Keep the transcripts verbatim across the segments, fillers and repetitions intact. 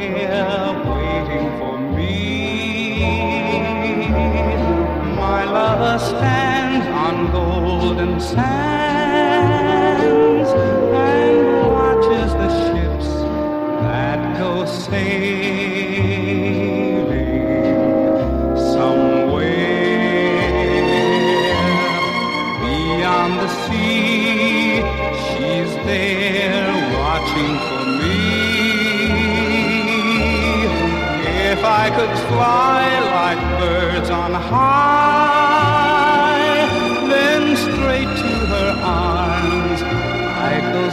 there waiting for me. My lover stands on golden sands and watches the ships that go sailing somewhere beyond the sea. She's there watching for me. If I could fly like birds on high, then straight to her arms I'd go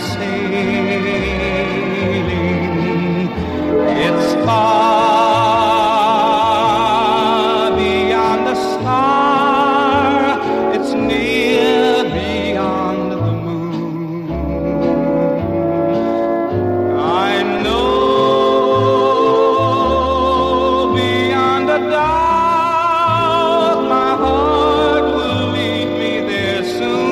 sailing. It's far beyond the star, it's near beyond the moon. I know beyond a doubt my heart will lead me there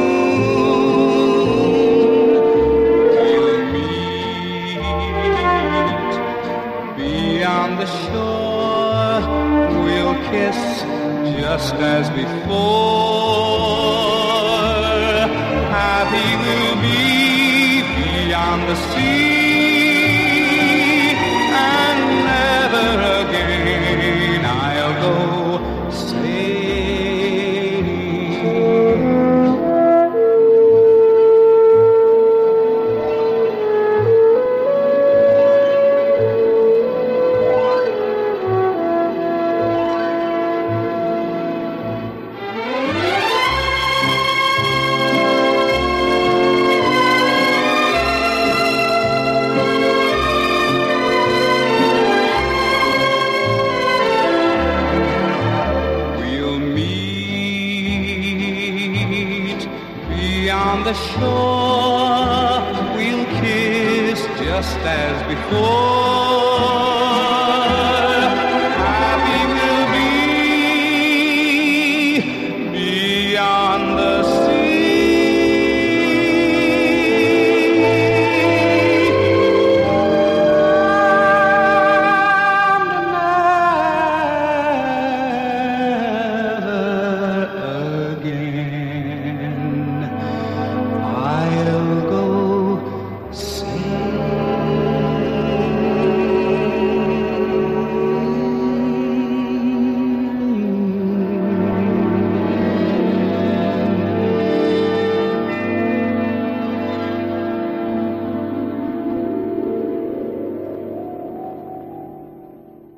soon. We'll meet beyond the shore, we'll kiss just as before. Happy we'll be beyond the sea, and never again I'll go sailing. We'll meet beyond the shore, we'll kiss just as before.